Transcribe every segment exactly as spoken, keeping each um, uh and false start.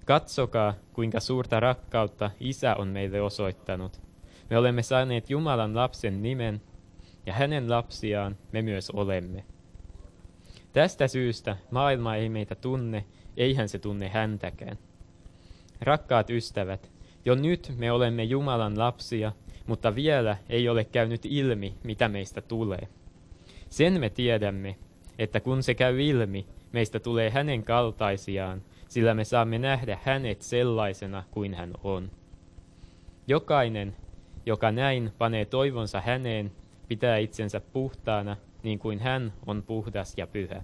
Katsokaa, kuinka suurta rakkautta Isä on meille osoittanut. Me olemme saaneet Jumalan lapsen nimen, ja hänen lapsiaan me myös olemme. Tästä syystä maailma ei meitä tunne, eihän se tunne häntäkään. Rakkaat ystävät, jo nyt me olemme Jumalan lapsia, mutta vielä ei ole käynyt ilmi, mitä meistä tulee. Sen me tiedämme, että kun se käy ilmi, meistä tulee hänen kaltaisiaan, sillä me saamme nähdä hänet sellaisena kuin hän on. Jokainen, joka näin panee toivonsa häneen, pitää itsensä puhtaana, niin kuin hän on puhdas ja pyhä.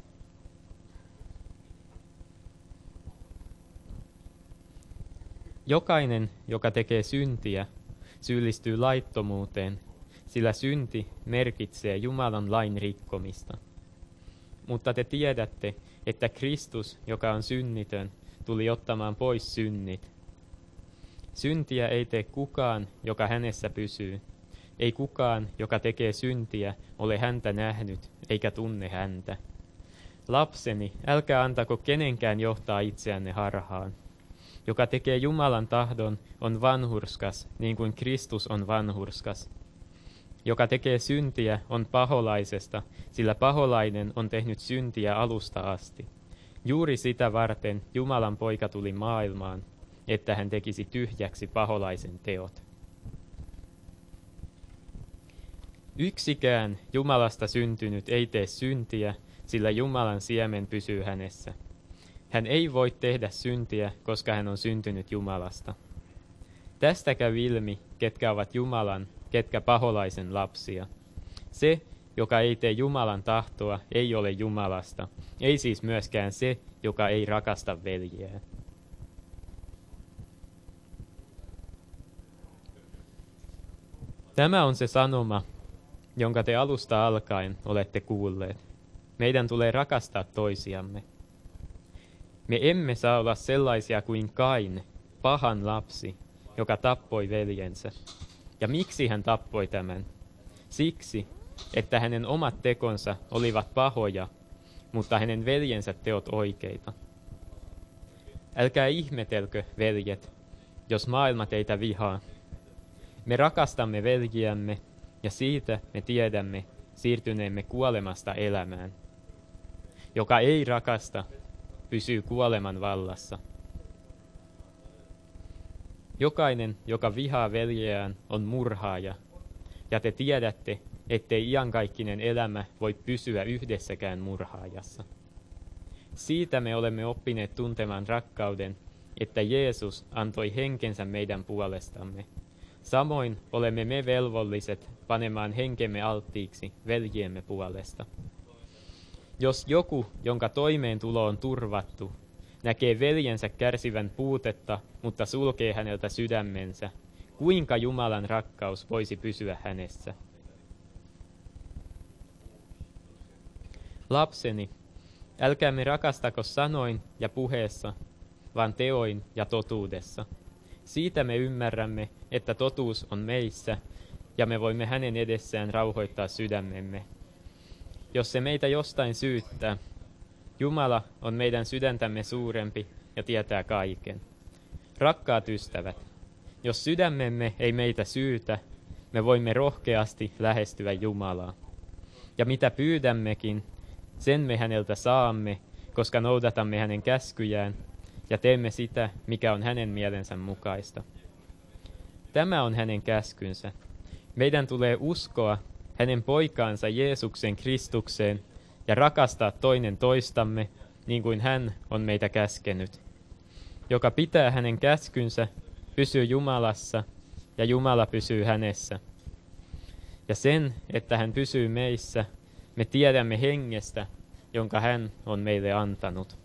Jokainen, joka tekee syntiä, syyllistyy laittomuuteen, sillä synti merkitsee Jumalan lain rikkomista. Mutta te tiedätte, että Kristus, joka on synnitön, tuli ottamaan pois synnit. Syntiä ei tee kukaan, joka hänessä pysyy. Ei kukaan, joka tekee syntiä, ole häntä nähnyt, eikä tunne häntä. Lapseni, älkää antako kenenkään johtaa itseänne harhaan. Joka tekee Jumalan tahdon, on vanhurskas, niin kuin Kristus on vanhurskas. Joka tekee syntiä, on paholaisesta, sillä paholainen on tehnyt syntiä alusta asti. Juuri sitä varten Jumalan poika tuli maailmaan, että hän tekisi tyhjäksi paholaisen teot. Yksikään Jumalasta syntynyt ei tee syntiä, sillä Jumalan siemen pysyy hänessä. Hän ei voi tehdä syntiä, koska hän on syntynyt Jumalasta. Tästä käy ilmi, ketkä ovat Jumalan, ketkä paholaisen lapsia. Se, joka ei tee Jumalan tahtoa, ei ole Jumalasta, ei siis myöskään se, joka ei rakasta veljeään. Tämä on se sanoma, jonka te alusta alkaen olette kuulleet. Meidän tulee rakastaa toisiamme. Me emme saa olla sellaisia kuin Kain, pahan lapsi, joka tappoi veljensä. Ja miksi hän tappoi tämän? Siksi, että hänen omat tekonsa olivat pahoja, mutta hänen veljensä teot oikeita. Älkää ihmetelkö, veljet, jos maailma teitä vihaa. Me rakastamme veljiämme, ja siitä me tiedämme siirtyneemme kuolemasta elämään. Joka ei rakasta, pysyy kuoleman vallassa. Jokainen, joka vihaa veljeään, on murhaaja, ja te tiedätte, ettei iankaikkinen elämä voi pysyä yhdessäkään murhaajassa. Siitä me olemme oppineet tuntemaan rakkauden, että Jeesus antoi henkensä meidän puolestamme. Samoin olemme me velvolliset panemaan henkemme alttiiksi veljiemme puolesta. Jos joku, jonka toimeentulo on turvattu, näkee veljensä kärsivän puutetta, mutta sulkee häneltä sydämensä, kuinka Jumalan rakkaus voisi pysyä hänessä? Lapseni, älkäämme rakastako sanoin ja puheessa, vaan teoin ja totuudessa. Siitä me ymmärrämme, että totuus on meissä, ja me voimme hänen edessään rauhoittaa sydämemme. Jos se meitä jostain syyttää, Jumala on meidän sydäntämme suurempi ja tietää kaiken. Rakkaat ystävät, jos sydämemme ei meitä syytä, me voimme rohkeasti lähestyä Jumalaa. Ja mitä pyydämmekin, sen me häneltä saamme, koska noudatamme hänen käskyjään ja teemme sitä, mikä on hänen mielensä mukaista. Tämä on hänen käskynsä. Meidän tulee uskoa hänen poikaansa Jeesuksen Kristukseen ja rakastaa toinen toistamme, niin kuin hän on meitä käskenyt. Joka pitää hänen käskynsä, pysyy Jumalassa ja Jumala pysyy hänessä. Ja sen, että hän pysyy meissä, me tiedämme hengestä, jonka hän on meille antanut.